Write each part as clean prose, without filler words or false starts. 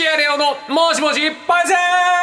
谷レオのもしもしパイセ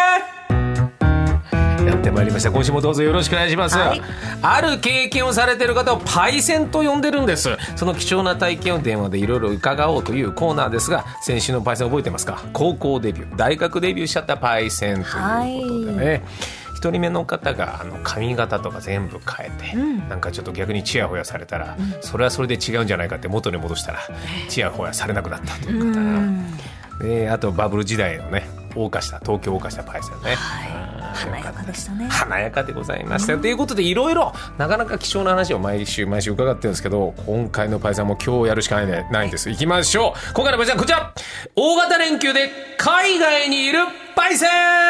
ンやってまいりました。今週もどうぞよろしくお願いします、はい、ある経験をされている方をパイセンと呼んでるんです。その貴重な体験を電話でいろいろ伺おうというコーナーですが、先週のパイセン覚えてますか？高校デビュー、大学デビューしちゃったパイセンということでね、はい、1人目の方が髪型とか全部変えて、なんかちょっと逆にチヤホヤされたら、それはそれで違うんじゃないかって元に戻したらチヤホヤされなくなったという方で、あとバブル時代のね東京を謳歌したパイセンね、 はい、華やかでしたね。 華やかでございました、ということでいろいろなかなか貴重な話を毎週伺ってるんですけど、今回のパイセンも今日やるしかないんです。いきましょう。今回のパイセンはこちら、大型連休で海外にいるパイセン。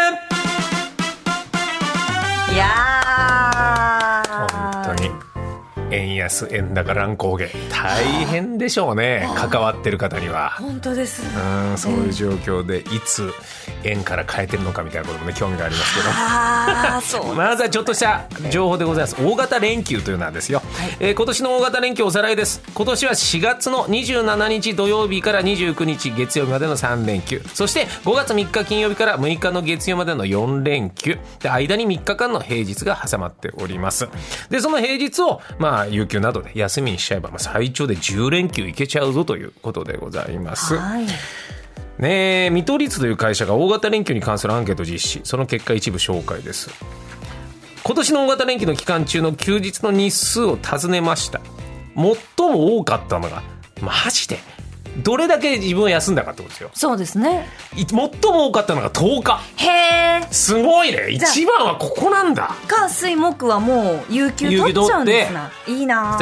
いや本当に円安円高乱高下大変でしょうね、関わってる方には。 本当です。 そういう状況でいつ円から変えてるのかみたいなこともね興味がありますけどそうまずはちょっとした情報でございます。大型連休というのはですよ、今年の大型連休おさらいです。今年は4月の27日土曜日から29日月曜日までの3連休、そして5月3日金曜日から6日の月曜までの4連休で、間に3日間の平日が挟まっております。でその平日を有給などで休みにしちゃえば、最長で10連休いけちゃうぞということでございます。はいね、見取り図という会社が大型連休に関するアンケートを実施。その結果一部紹介です。今年の大型連休の期間中の休日の日数を尋ねました。最も多かったのが、マジでどれだけ自分は休んだかってことですよ。 そうですね。 最も多かったのが10日。 へー、すごいね。一番はここなんだ。 火水木はもう有給取っちゃうんですな。いいな。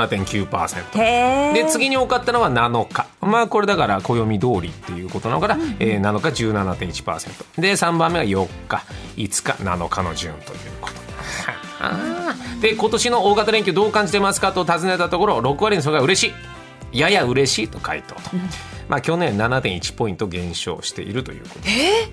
17.9%。 へー。 で次に多かったのは7日。これだから暦通りっていうことなのから、7日 17.1%。で3番目が4日、5日、7日の順ということ。で今年の大型連休どう感じてますかと尋ねたところ、6割の人が嬉しい、やや嬉しいと回答と、去年 7.1 ポイント減少しているということ。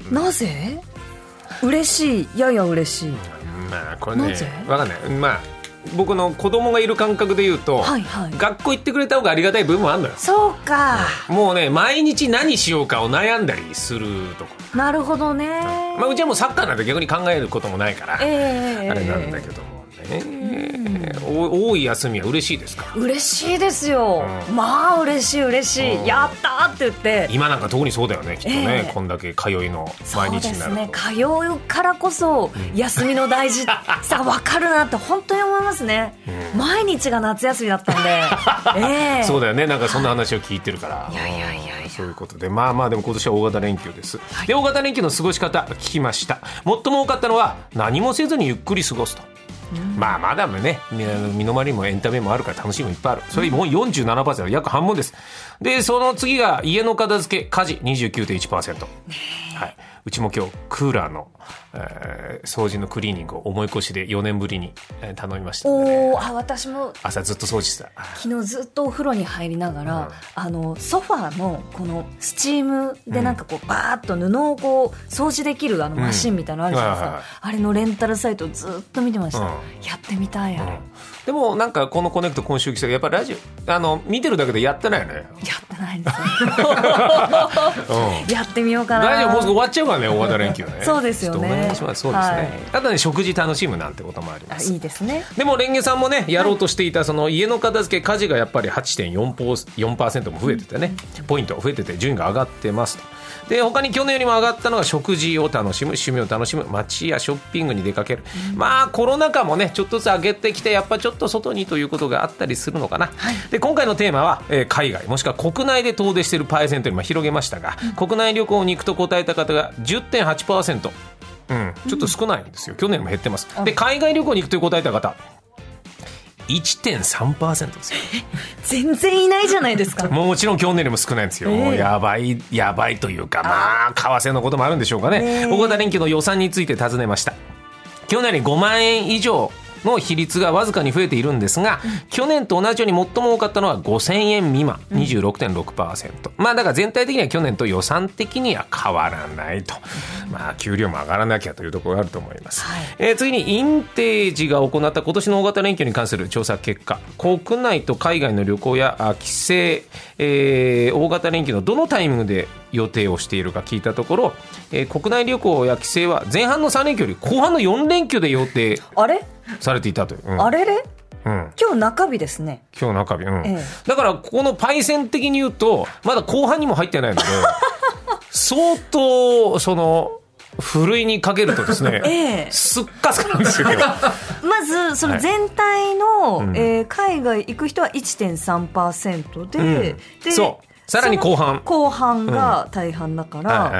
なぜ？嬉しい、やや嬉しい、 これね分かんない。僕の子供がいる感覚で言うと、学校行ってくれた方がありがたい部分もあるのよ。 そうか、 もうね毎日何しようかを悩んだりするとこ。 なるほどね。 うちはもうサッカーなんて逆に考えることもないから、あれなんだけどもね、多い休みは嬉しいですか？嬉しいですよ、嬉しい、やったーって言って。 今なんか特にそうだよねきっとね、こんだけ通いの毎日になると。そうですね、 通うからこそ休みの大事さ分かるなって本当に思いますね、毎日が夏休みだったんで、 そうだよね、なんかそんな話を聞いてるから。いやそういうことで、でも今年は大型連休です、で大型連休の過ごし方聞きました。最も多かったのは何もせずにゆっくり過ごすと。まだね、身の回りにもエンタメもあるから楽しみもいっぱいある。それもう 47%、約半分です。でその次が家の片付け家事 29.1%、うちも今日クーラーの、掃除のクリーニングを思い越しで4年ぶりに、頼みましたので、ね、 私も朝ずっと掃除してた。 昨日ずっとお風呂に入りながら、ソファーのこのスチームでなんかバーッと布を掃除できるマシンみたいなのあるじゃないですか、あれのレンタルサイトをずっと見てました、やってみたいあれ、 でもなんかこのコネクト今週来たけど、やっぱりラジオ見てるだけでやってないよね。 やってないですね、やってみようかな。 大丈夫、もうすぐ終わっちゃうからね大型連休ね。 そうですよね、 お願いします。そうですね、あとね食事楽しむなんてこともあります。 いいですね。 でもレンゲさんもねやろうとしていたその家の片付け家事がやっぱり 8.4% も増えててね、ポイント増えてて順位が上がってますと。で他に去年よりも上がったのが食事を楽しむ、趣味を楽しむ、街やショッピングに出かける、コロナ禍もねちょっとずつ上げてきて、やっぱちょっと外にということがあったりするのかな、で今回のテーマは、海外もしくは国内で遠出しているパイセントに広げましたが、国内旅行に行くと答えた方が 10.8%、ちょっと少ないんですよ。去年も減ってます。で海外旅行に行くという答えた方1.3% ですよ。 全然いないじゃないですか。 もちろん去年よりも少ないんですよ、やばいというか、為替のこともあるんでしょうかね。大型連休の予算について尋ねました。去年より5万円以上の比率がわずかに増えているんですが、去年と同じように最も多かったのは5000円未満 26.6%、だから全体的には去年と予算的には変わらないと、給料も上がらなきゃというところがあると思います、次にインテージが行った今年の大型連休に関する調査結果、国内と海外の旅行や帰省、大型連休のどのタイミングで予定をしているか聞いたところ、国内旅行や帰省は前半の3連休より後半の4連休で予定されていたという。 あれれ、今日中日ですね。 今日中日、だからここのパイセン的に言うとまだ後半にも入ってないので相当そのふるいにかけるとですね、すっかすかなんですよまずその全体の、海外行く人は 1.3% で、 そうさらに後半が大半だから、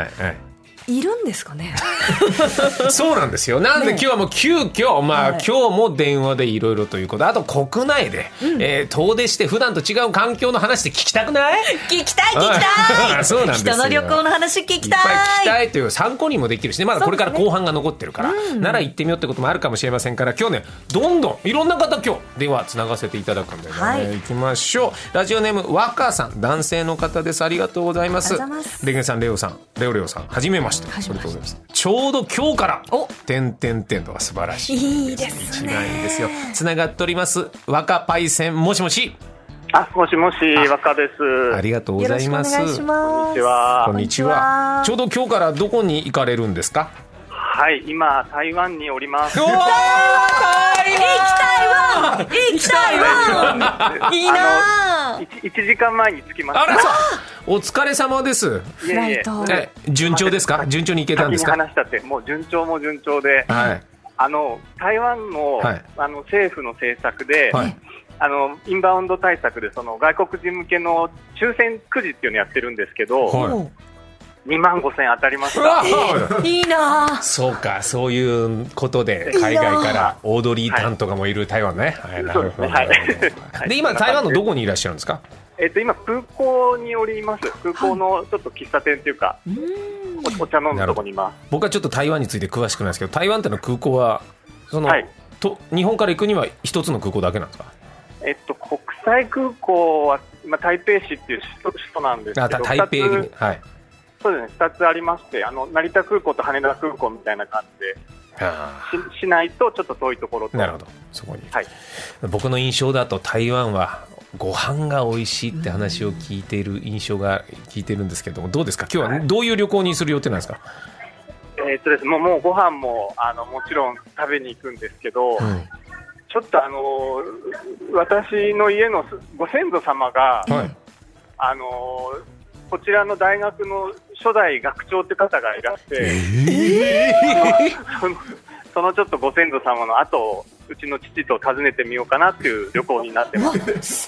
いるんですかねそうなんですよ。なんで今日はもう急遽、今日も電話でいろいろということ、あと国内で、遠出して普段と違う環境の話で聞きたくない？ 聞きたいそうなんですよ。 人の旅行の話聞きたい。 いっぱい聞きたいという参考にもできるしね、まだこれから後半が残ってるから、なら行ってみようってこともあるかもしれませんから、今日ねどんどんいろんんな方今日電話つながせていただくんでね、行きましょう。ラジオネーム若さん、男性の方です。ありがとうございます。レゲさん、レオさん、レオさん、はじめまして。ありがとうございます。ちょうど今日から点とは素晴らしい。 いいですね。 一番いいですよ。つながっております。若パイセン、もしもし。 もしもし、若です。 ありがとうございます。 よろしくお願いします。 こんにちは。 こんにちは。ちょうど今日からどこに行かれるんですか？ はい、今台湾におります。 行きたいわいいな。 1時間前に着きました。 あら、お疲れ様です。 フライト。 順調ですか？順調に行けたんですか？ 先に話したって、もう順調も順調で、台湾の、政府の政策で、インバウンド対策でその外国人向けの抽選くじっていうのやってるんですけど、25,000当たりました。 いいな。 そうか、そういうことで海外からオードリー・タンとかもいる台湾ね。で、今台湾のどこにいらっしゃるんですか？ 今空港におります。空港のちょっと喫茶店というか、お茶飲むとこにいます。 僕はちょっと台湾について詳しくないですけど、台湾っての空港はその、日本から行くには一つの空港だけなんですか？ 国際空港は今台北市っていう首都なんですけど、 台北、 そうですね、2つありまして、成田空港と羽田空港みたいな感じで、しないとちょっと遠いところと。 なるほど、そこに、僕の印象だと台湾はご飯が美味しいって話を聞いている印象が聞いてるんですけども、どうですか？今日はどういう旅行にする予定なんですか？ ですね、もうご飯ももちろん食べに行くんですけど、ちょっと私の家のご先祖様が、こちらの大学の初代学長って方がいらして、そのちょっとご先祖様の後をうちの父と訪ねてみようかなっていう旅行になってます。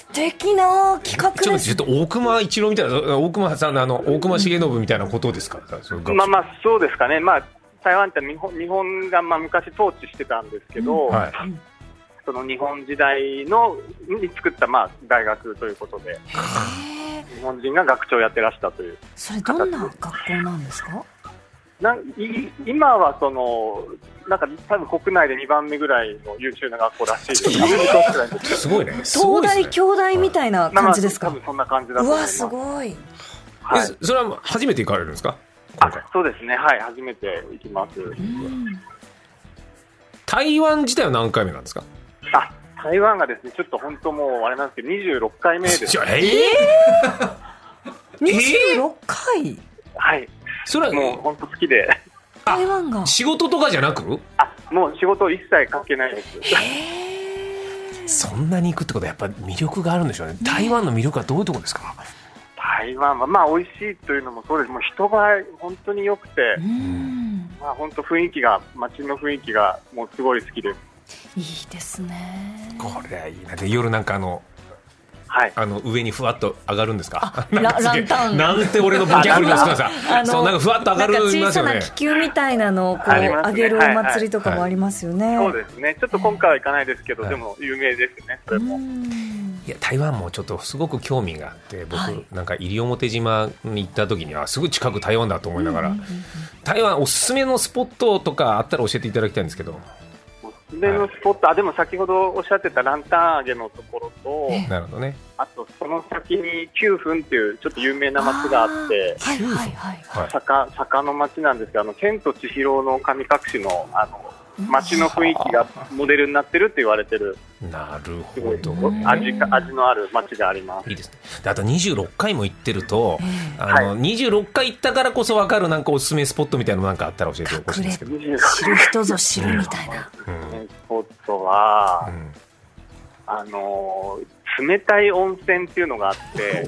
素敵な企画です。 ちょっと大隈一郎みたいな、大隈さんの大隈重信みたいなことですか？ そうですかね。台湾って日本が昔統治してたんですけど、その日本時代に作った大学ということで、日本人が学長をやってらしたという。 それどんな学校なんですか？ 今はその多分国内で2番目ぐらいの優秀な学校らしいです。 すごいね。 東大京大みたいな感じですか？ 多分そんな感じだと思います。 うわ、すごい。 それは初めて行かれるんですか？ そうですね、はい、初めて行きます。 台湾自体は何回目なんですか？ 台湾がですね、ちょっと本当もうあれなんですけど、26回目です。 26回？ はい。それはもう本当好きで。 台湾が仕事とかじゃなく？ もう仕事一切関係ないです。 そんなに行くってことはやっぱ魅力があるんでしょうね。台湾の魅力はどういうところですか？ 台湾は美味しいというのもそうです。もう人が本当に良くて、本当雰囲気が、街の雰囲気がもうすごい好きです。 いいですね。 これはいいな。で、夜なんか上にふわっと上がるんですか？ ランタンなんて俺のボキャブラリーの少なさ。そう、なんかふわっと上がるますよね。 小さな気球みたいなのを上げるお祭りとかもありますよね。 そうですね。ちょっと今回は行かないですけど、でも有名ですね。それも。 いや、台湾もちょっとすごく興味があって、僕なんか西表島に行った時にはすぐ近く台湾だと思いながら、台湾おすすめのスポットとかあったら教えていただきたいんですけど。 おすすめのスポット、でも先ほどおっしゃってたランタン揚げのところと、 なるほどね。 あとその先に9分っていうちょっと有名な町があって、坂の町なんですけど、千と千尋の神隠しの街の雰囲気がモデルになってるって言われてる。 なるほど、 味のある街であります。 いいですね。であと26回も行ってると、26回行ったからこそ分かるなんかおすすめスポットみたいなのなんかあったら教えてほしいんですけど。 知る人ぞ知るみたいな、 スポットは、冷たい温泉っていうのがあって、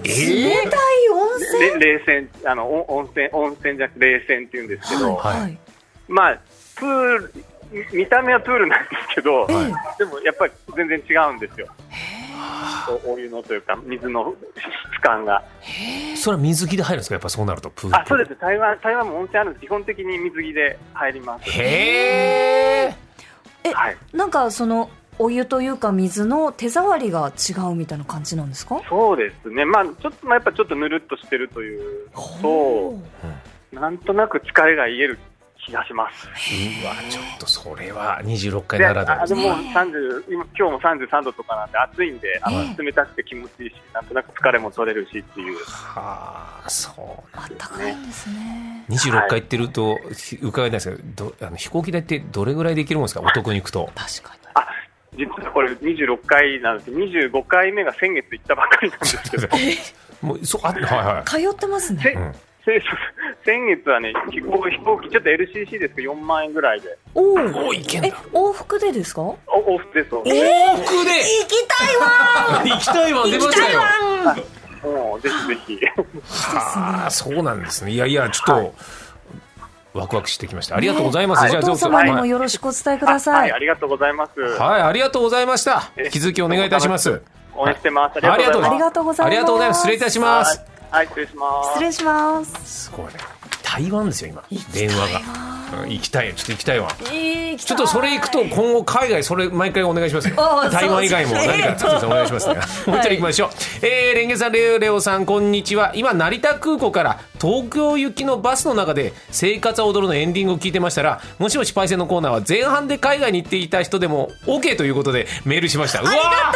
冷たい温泉？ 冷泉、温泉じゃなくて冷泉っていうんですけど、まあプール、見た目はプールなんですけど、でもやっぱり全然違うんですよ。お湯のというか水の質感が。 それは水着で入るんですか？やっぱそうなるとプール。 そうです。台湾も温泉あるんです。基本的に水着で入ります。 へー。なんかそのお湯というか水の手触りが違うみたいな感じなんですか？ そうですね。やっぱちょっとぬるっとしてるというと、なんとなく疲れが癒える気がします。 うわ、ちょっとそれは26回ならではですね。 でも今日も33度とかなんで暑いんで、冷たくて気持ちいいし、なんとなく疲れも取れるしっていう。 そうなんですね。暖かいんですね。 26回行ってると伺いたいんですけど、飛行機代ってどれぐらいできるもんですか？お得に行くと。 確かに。 実はこれ26回なんですけど、25回目が先月行ったばっかりなんですけどもう通ってますね。 先月はね、飛行機ちょっと LCC ですけど4万円ぐらいで。 いけんだ。 往復でですか？ 往復です。往復で行きたいわ行きたいわ出ましたよ。 もうぜひぜひ。 そうなんですね。いやちょっと、ワクワクしてきました。ありがとうございます。 じゃあお父様にもよろしくお伝えください。 ありがとうございます。 ありがとうございました。引き続きお願いいたします。 応援してます。 ありがとうございます。 ありがとうございます。失礼いたします。 失礼します。 失礼します。 すごいね。台湾ですよ今。電話が。行きたい。ちょっと行きたいわ。ちょっとそれ行くと今後海外それ毎回お願いしますよ。台湾以外も何かお願いしますね。もう一人行きましょう。レンゲさん、レオさん、こんにちは。今成田空港から東京行きのバスの中で生活は踊るのエンディングを聞いてましたら、もしもしパイセンのコーナーは前半で海外に行っていた人でも OK ということでメールしました。 ありがとうございます。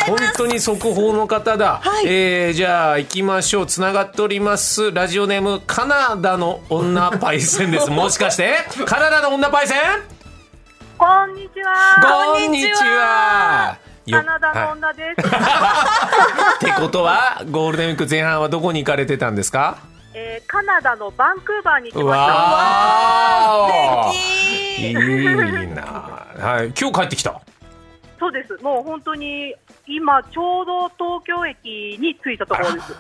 本当に速報の方だ。じゃあ行きましょう。つながっております。ラジオネームカナダの女パイセンです。もしかしてカナダの女パイセン？ こんにちは。 こんにちは。 カナダの女です。 ってことはゴールデンウィーク前半はどこに行かれてたんですか？ カナダのバンクーバーに行きました。 わー、素敵。いいな。今日帰ってきた。 そうです。もう本当に今ちょうど東京駅に着いたところです。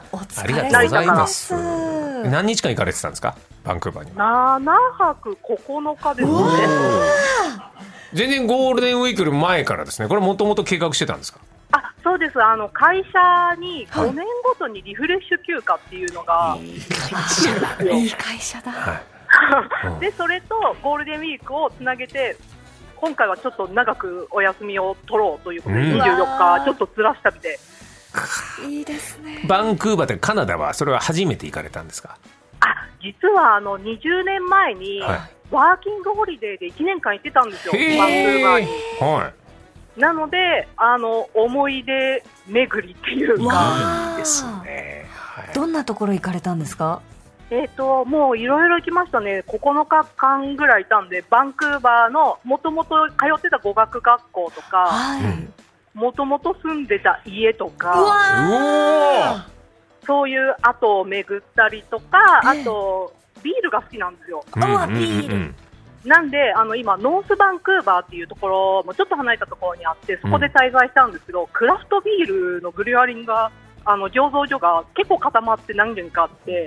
ありがとうございます。何日間行かれてたんですか？バンクーバーに。 7泊9日ですね。 全然ゴールデンウィークより前からですね。これもともと計画してたんですか？ そうです。会社に5年ごとにリフレッシュ休暇っていうのが、 いい会社だ。 でそれとゴールデンウィークをつなげて、今回はちょっと長くお休みを取ろうということで、24日ちょっとずらしたみで。 いいですね。 バンクーバーでカナダはそれは初めて行かれたんですか？ 実は20年前にワーキングホリデーで1年間行ってたんですよ、バンクーバーに。なので思い出巡りっていうか。 いいですね。 どんなところ行かれたんですか？ もういろいろ行きましたね。9日間ぐらいいたんで、バンクーバーのもともと通ってた語学学校とか、もともと住んでた家とか、そういう跡を巡ったりとか、あとビールが好きなんですよ。 ビール。 なんで今ノースバンクーバーっていうところもちょっと離れたところにあって、そこで滞在したんですけど、クラフトビールのブリュワリンが醸造所が結構固まって何軒かあって、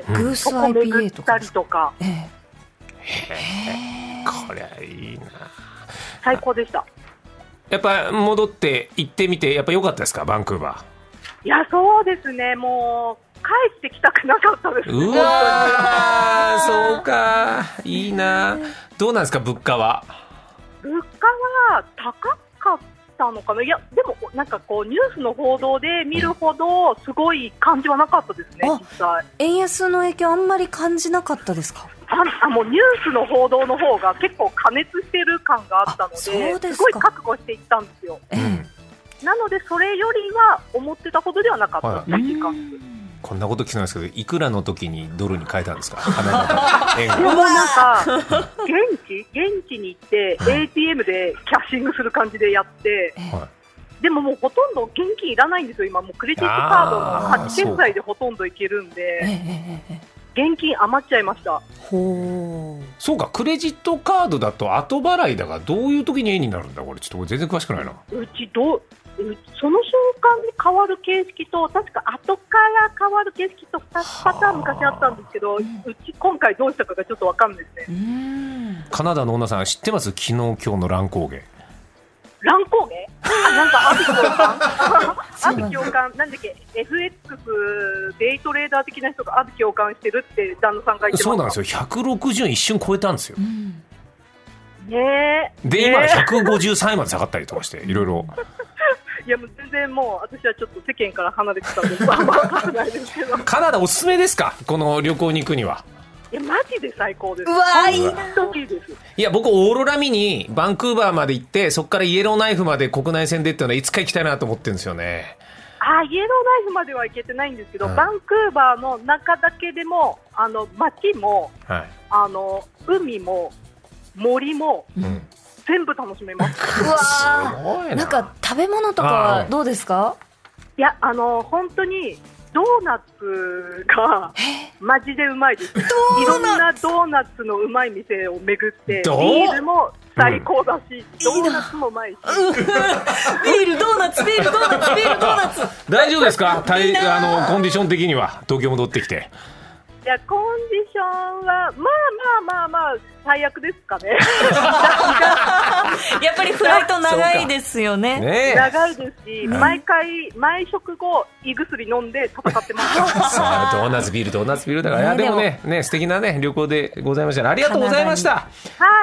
そこ巡ったりとか。 これはいいな。 最高でした。 やっぱ戻って行ってみてやっぱ良かったですか？バンクーバー。 いや、そうですね。もう帰ってきたくなかったです。 うわー、そうか。いいな。どうなんですか？物価は。 物価は高かったのかな。いや、でもなんかこうニュースの報道で見るほどすごい感じはなかったですね。実際円安の影響あんまり感じなかったですか？ もうニュースの報道の方が結構過熱してる感があったので、すごい覚悟していったんですよ。なのでそれよりは思ってたほどではなかったっていう感じ。 こんなこと聞くんですけど、いくらの時にドルに変えたんですか？ でもなんか現地に行って ATM でキャッシングする感じでやって、でももうほとんど現金いらないんですよ。今もうクレジットカードのタッチ決済でほとんどいけるんで、現金余っちゃいました。 そうか、クレジットカードだと後払いだが、どういう時に円になるんだ？これちょっと全然詳しくないな。 その瞬間に変わる形式と、確か後から変わる形式と2パターン昔あったんですけど、うち今回どうしたかがちょっと分かんないですね。 カナダの女さん知ってます？昨日今日の乱高下。 乱高下？なんかある共感なんだっけ、 FX デイトレーダー的な人がある共感してるって旦那さんが言ってました。そうなんですよ。 160円一瞬超えたんですよ。 ねえ。 で今153円まで下がったりとかしていろいろ。 いやもう全然もう私はちょっと世間から離れてたんであんま分かんないですけど。 カナダおすすめですか？この旅行に行くには。 いやマジで最高です。 うわーいいな。 いや僕オーロラ見にバンクーバーまで行って、そこからイエローナイフまで国内線でっていうのはいつか行きたいなと思ってるんですよね。 イエローナイフまでは行けてないんですけど、バンクーバーの中だけでも街も、海も森も、全部楽しめます。 うわすごいな。なんか食べ物とかはどうですか？ いや本当にドーナツがマジでうまいです。いろんなドーナツのうまい店を巡って、ビールも最高だし、ドーナツもうまいし、 ビールドーナツビールドーナツビールドーナツ。 大丈夫ですか？コンディション的には東京戻ってきて。 いやコンディションはまあ最悪ですかね。 やっぱりフライト長いですよね。 長いですし、毎食後胃薬飲んで戦ってます。 ドーナツビールドーナツビールだから、でもね素敵なね旅行でございました。ありがとうございました。 はい、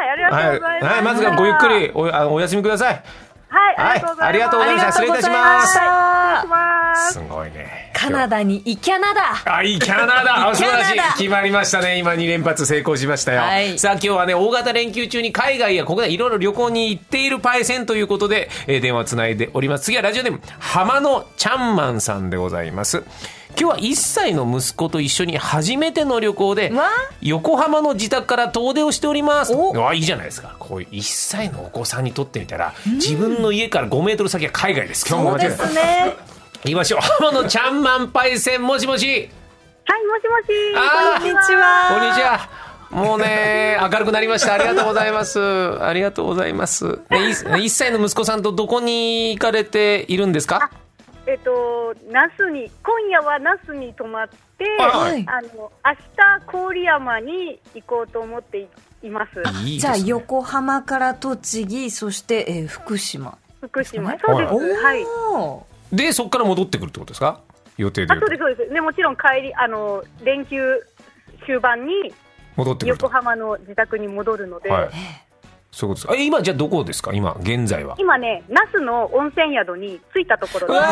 ありがとうございます。 まずはごゆっくりお休みください。 はい、 ありがとうございました。失礼いたします。 すごいね。 カナダにイキャナダ。 いいキャナダ。素晴らしい。決まりましたね。今2連発成功しましたよ。さあ今日はね大型連休中に海外や国内いろいろ旅行に行っているパイセンということで、電話つないでおります。次はラジオネーム浜野ちゃんまんさんでございます。今日は1歳の息子と一緒に初めての旅行で横浜の自宅から遠出をしております。いいじゃないですか。こういう1歳のお子さんにとってみたら、自分の家から5メートル先は海外です。今日も間違いない。 そうですね。 言いましょう。浜野ちゃんまんパイセン、もしもし。 はい、もしもし。 こんにちは。 こんにちは。もうね明るくなりました。ありがとうございます。ありがとうございます。1歳の息子さんとどこに行かれているんですか？ 那須に、今夜は那須に泊まって、明日郡山に行こうと思っています。 じゃあ横浜から栃木、そして、福島。 そうです。はい。 でそこから戻ってくるってことですか？予定で。 そうです。でもちろん帰り連休終盤に戻ってくると。 横浜の自宅に戻るので。 そういうことです。今じゃあどこですか？今現在は。 今ね那須の温泉宿に着いたところです。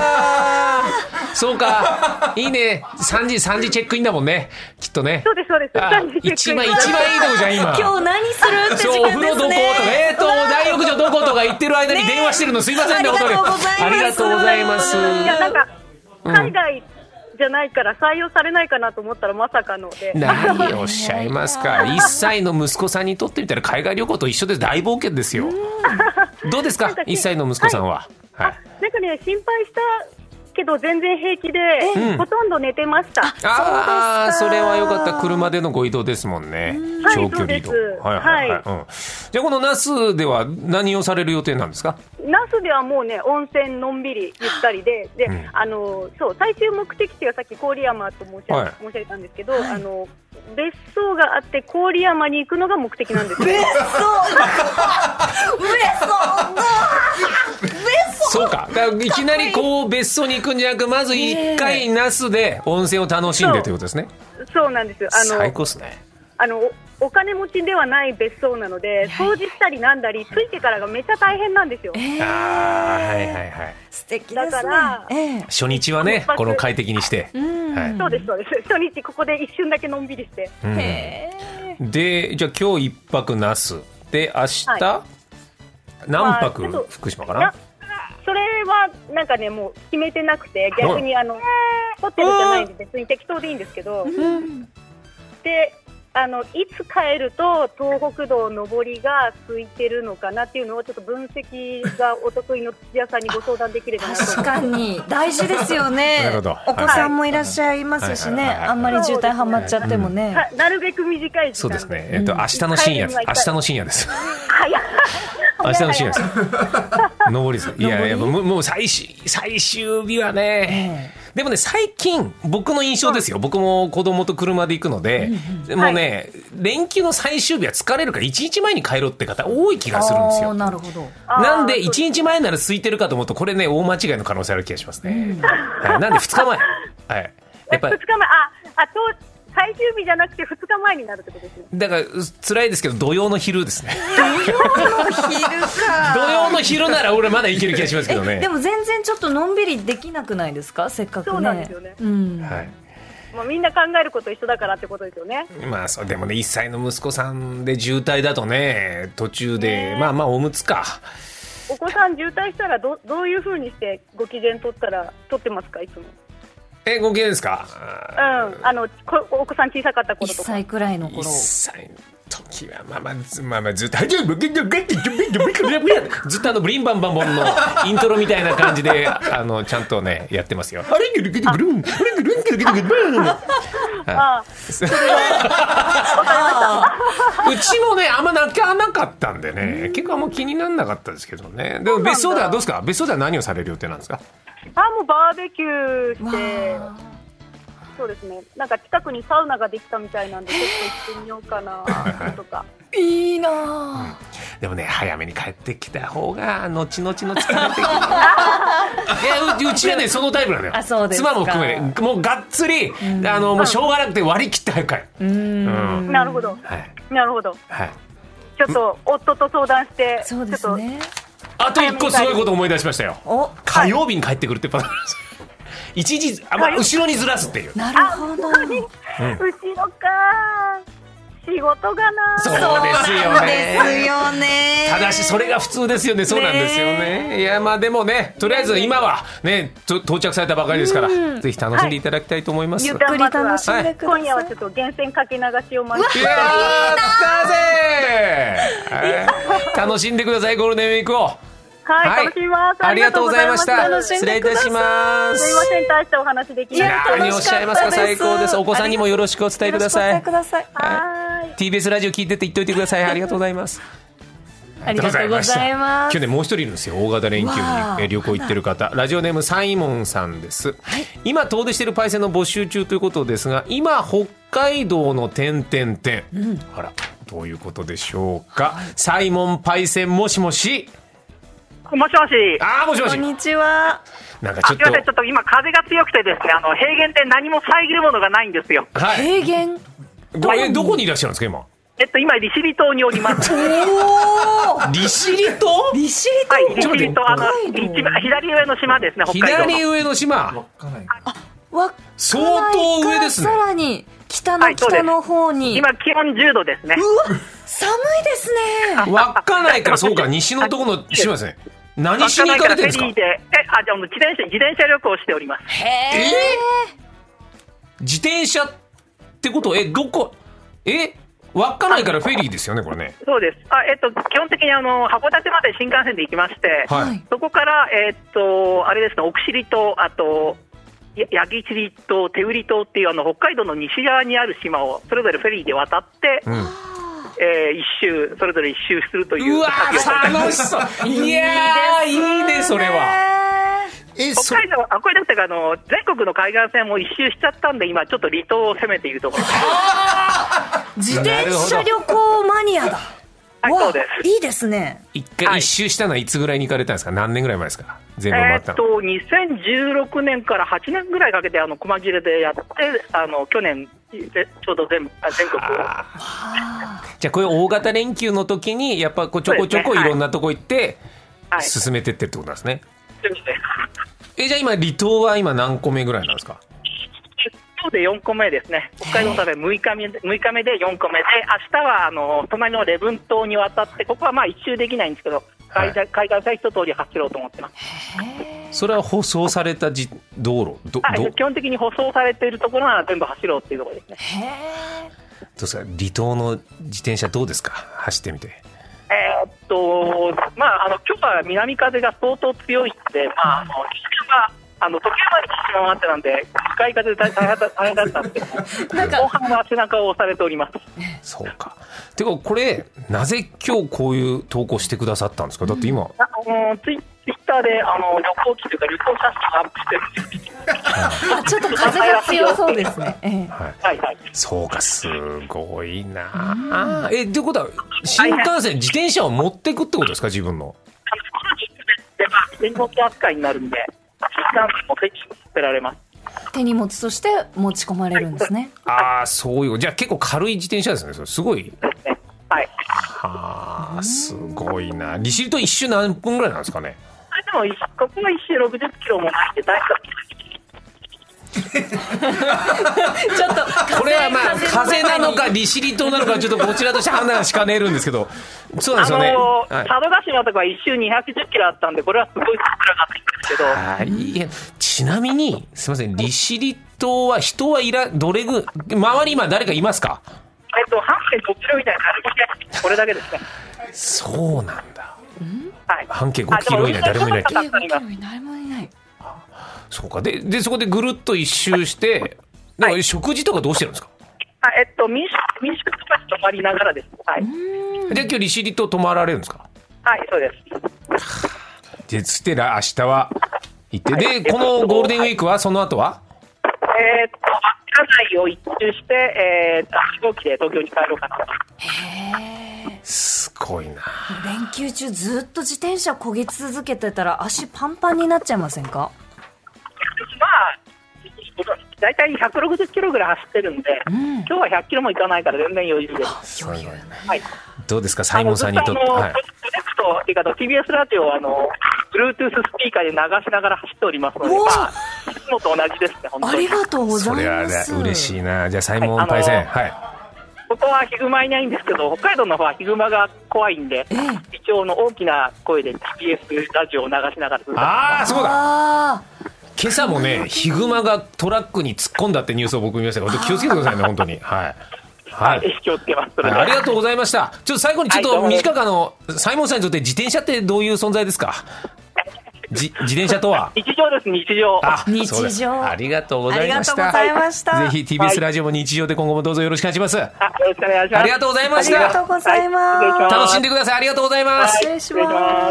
そうか。いいね。3時チェックインだもんね。きっとね。 そうです。 一番いいとこじゃん今。 今日何するって時間ですね。 お風呂どこと大浴場どことか言ってる間に電話してるのすいませんね。本当にありがとうございます。いやなんか海外じゃないから採用されないかなと思ったらまさかので。 何をおっしゃいますか。1歳の息子さんにとってみたら海外旅行と一緒で大冒険ですよ。どうですか1歳の息子さんは。 なんかね心配したけど全然平気で、ほとんど寝てました。 それはよかった。車でのご移動ですもんね。長距離移動。じゃあこの那須では何をされる予定なんですか？ 那須ではもうね温泉のんびりゆったりで、そう最終目的地はさっき郡山と申し上げたんですけど、別荘があって郡山に行くのが目的なんです。 別荘そうか。だからいきなりこう別荘に行くんじゃなく、まず一回那須で温泉を楽しんでということですね。 そうなんです。 最高ですね。 お金持ちではない別荘なので、掃除したりなんだりついてからがめっちゃ大変なんですよ。 素敵ですね。 だから、 初日はねこの快適にして、 そうです。初日ここで一瞬だけのんびりして、 でじゃあ今日一泊那須で明日、何泊福島かな。 それはなんかねもう決めてなくて、逆にホテルじゃないんで別に適当でいいんですけど、でいつ帰ると東北道上りが空いてるのかなっていうのをちょっと分析がお得意の土屋さんにご相談できればなと。 確かに大事ですよねお子さんもいらっしゃいますしね、あんまり渋滞はまっちゃってもね、 なるべく短い時間で。 そうですね、明日の深夜です明日の深夜です上りです。いやもう最終日はね、でもね最近僕の印象ですよ、僕も子供と車で行くので、もうね、連休の最終日は疲れるから1日前に帰ろうって方多い気がするんですよ。 なるほど。 なんで1日前なら空いてるかと思うとこれね大間違いの可能性ある気がしますね、なんで2日前、やっぱり 2日前最終日じゃなくて2日前になるってことですね。 だから辛いですけど土曜の昼ですね。 土曜の昼か。 土曜の昼なら俺まだいける気がしますけどね。 でも全然ちょっとのんびりできなくないですか、せっかくね。 そうなんですよね、もうみんな考えること一緒だからってことですよね。 そうでもね1歳の息子さんで渋滞だとね途中でおむつか。 お子さん渋滞したらどういう風にしてご機嫌取ってますかいつも。 ご機嫌ですか。 お子さん小さかった頃とか。 1歳くらいの頃。 1歳の時はずっとずっとブリンバンバンボンのイントロみたいな感じでちゃんとねやってますよ。うちもねあんま泣かなかったんでね、結構あんま気にならなかったですけどね。でも別荘ではどうですか。別荘では何をされる予定なんですか。 もうバーベキューして、そうですね、なんか近くにサウナができたみたいなんでちょっと行ってみようかなとか。 いいな、 でもね早めに帰ってきた方が後々の疲れてうちはねそのタイプなのよ。 そうですか。 妻も含めてもうがっつりもうしょうがなくて割り切って早く帰る。 なるほど、なるほど、ちょっと夫と相談して、 そうですね。 あと1個すごいこと思い出しましたよ。火曜日に帰ってくるってパターンです。一時後ろにずらすっていう。 なるほど、 後ろか仕事がな。 そうですよね。ただしそれが普通ですよね。そうなんですよね。いやでもねとりあえず今はね到着されたばかりですから、ぜひ楽しんでいただきたいと思います。 ゆっくり楽しんでください。 今夜はちょっと源泉かけ流しを待って。 やったぜ楽しんでくださいゴールデンウィークを。 楽しみます。 ありがとうございました。失礼いたします。 すいません大したお話できない。 何をおっしゃいますか。最高です。お子さんにもよろしくお伝えください。TBS ラジオ聞いてって言っといてください。ありがとうございます。 ありがとうございます。 今日ねもう一人いるんですよ。大型連休に旅行行ってる方、ラジオネームサイモンさんです、今遠出しているパイセンの募集中ということですが、今北海道の点々点、あらどういうことでしょうか。サイモンパイセンもしもし。 もしもし。 もしもし。 こんにちは。 なんかちょっと今風が強くてですね、平原って何も遮るものがないんですよ。 平原。 どこにいらっしゃるんですか今。 今利尻島におります。 利尻島？ 利尻島。 はい、利尻島左上の島ですね。北海道の左上の島。相当上ですね。 さらに北の方に。 今気温10度ですね。 寒いですね。 稚内からそうか西のところの島ですね。何しに行かれてるんですか。 じゃあ自転車旅行をしております。 自転車ってことどこ稚内からフェリーですよねこれね。 そうです。基本的に函館まで新幹線で行きまして、そこからあれですね、奥尻島、あと八木尻島、手売島っていう北海道の西側にある島をそれぞれフェリーで渡って、それぞれ一周するという。 うわ楽しそう。いやいいねそれは。 北海道これだって全国の海岸線も一周しちゃったんで、今ちょっと離島を攻めているところです。 自転車旅行マニアだ。 そうです。 いいですね。 一周したのはいつぐらいに行かれたんですか。何年ぐらい前ですか。全部回ったの。 2016年から8年ぐらいかけて細切れでやって、去年ちょうど全国を。 じゃあこういう大型連休の時にやっぱちょこちょこいろんなとこ行って進めてってってことなんですね。じゃあ今離島は今何個目ぐらいなんですか。 今日で4個目ですね。北海道旅6日目で4個目で、明日は隣の礼文島に渡って、ここは一周できないんですけど、 開催は一通り走ろうと思ってます。 それは舗装された道路基本的に舗装されているところは全部走ろうっていうところですね。 どうですか、離島の自転車どうですか、走ってみて。 今日は南風が相当強いので、時計まで走り回ってなんで向かい風で大変だったんですけど、後半は背中を押されております。 そうか。てかこれなぜ今日こういう投稿してくださったんですか。だって今、 ツイッターで旅行記というか旅行写真をアップしてるんですちょっと風が強そうですね。 そうか、すごいな。ということは新幹線、自転車を持ってくってことですか、自分の。 手荷物扱いになるんで、新幹線も手に乗せられます。 手荷物として持ち込まれるんですね。 そういう、じゃあ結構軽い自転車ですね。それすごい。すごいな。利尻島一周何分ぐらいなんですかね。 でもここが一周60キロもないんで大丈夫。 ちょっとこれは風なのか利尻島なのかちょっとこちらとして判断しかねるんですけど、そうなんですよね。 佐渡島とか一周210キロあったんで、これはすごい桜がってるんですけど。 ちなみにすみません、利尻島は人はいどれぐ周り今誰かいますか。 半径5キロみたいなこれだけですね。 そうなんだ。半径5キロ以内誰もいない。そうか。でそこでぐるっと一周して、食事とかどうしてるんですか。 民宿とかに泊まりながらです。 じゃあ今日利尻島泊まられるんですか。 そうです。 でそして明日は行って、でこのゴールデンウィークはその後は稚内を一周して、飛行機で東京に帰ろうかなと。 すごいな。 連休中ずっと自転車漕ぎ続けてたら足パンパンになっちゃいませんか。 だいたい160キロぐらい走ってるんで、今日は100キロもいかないから全然余裕です。 どうですか、サイモンさんにとって。 TBS ラジオBluetooth スピーカーで流しながら走っておりますので、いつもと同じですね。本当にありがとうございます。 それは嬉しいな。じゃあサイモンパイセン、 ここはヒグマいないんですけど、北海道の方はヒグマが怖いんで、一応の大きな声で TBS ラジオを流しながら。 そうだ。今朝もね、ヒグマがトラックに突っ込んだってニュースを僕見ましたから、気をつけてくださいね、本当に。 気をつけます。 ありがとうございました。ちょっと最後にちょっと短くサイモンさんにとって自転車ってどういう存在ですか。自転車とは。 日常です、日常。 日常。 ありがとうございました。ぜひ TBS ラジオも日常で今後もどうぞよろしくお願いします。 よろしくお願いします。 ありがとうございました。 ありがとうございます。 楽しんでください。ありがとうございます。 失礼します。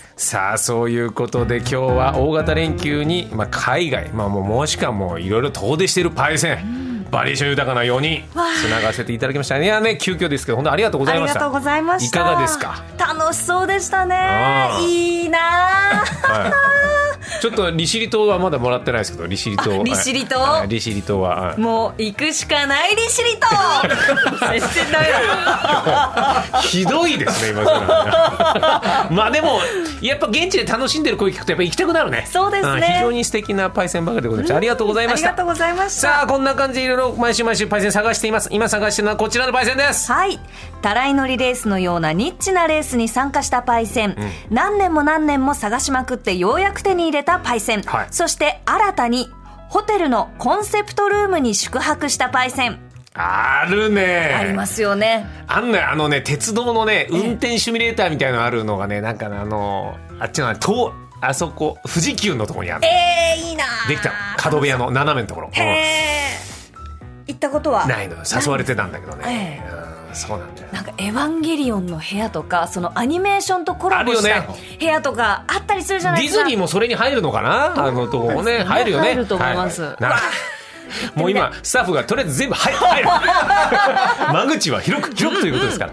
さあそういうことで今日は大型連休に、海外、もしくはもういろいろ遠出しているパイセン、バリエーション豊かな4人つながせていただきましたね。急遽ですけど本当ありがとうございました。 ありがとうございました。 いかがですか。 楽しそうでしたね。いいな、 ちょっと利尻島はまだもらってないですけど、利尻島はもう行くしかない。利尻島全然ダメだひどいですね今からでもやっぱ現地で楽しんでる声聞くとやっぱ行きたくなるね。 そうですね。 非常に素敵なパイセンばかりでございました。ありがとうございました。 ありがとうございました。 さあこんな感じでいろいろ毎週パイセン探しています。今探しているのはこちらのパイセンです。 たらい乗りレースのようなニッチなレースに参加したパイセン、何年も探しまくってようやく手に入れたパイセン、そして新たにホテルのコンセプトルームに宿泊したパイセン。 あるね。 ありますよね。 鉄道のね運転シミュレーターみたいなのあるのがね、なんかあっちのあそこ富士急のところにある。 いいな。 できた角部屋の斜めのところ。 行ったことはないの。誘われてたんだけどね。そうなんだよ。 なんかエヴァンゲリオンの部屋とか、そのアニメーションとコラボした部屋とかあったりするじゃないですか。 ディズニーもそれに入るのかな。とこもね入るよね。 入ると思います。 もう今スタッフがとりあえず全部入る間口は広くということですから、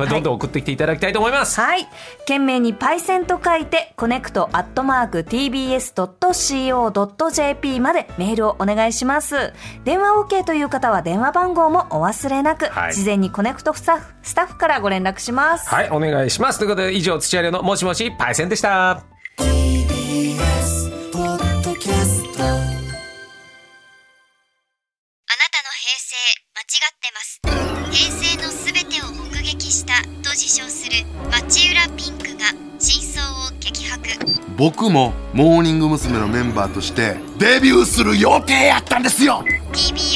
どんどん送ってきていただきたいと思います。 懸命にパイセンと書いてconnect@tbs.co.jp までメールをお願いします。電話 OK という方は電話番号もお忘れなく、事前にコネクトスタッフからご連絡します。 お願いします。ということで以上土屋のもしもしパイセンでした。 平成のすべてを目撃したと自称する町浦ピンクが真相僕もモーニング娘。のメンバーとしてデビューする予定やったんですよ。 耳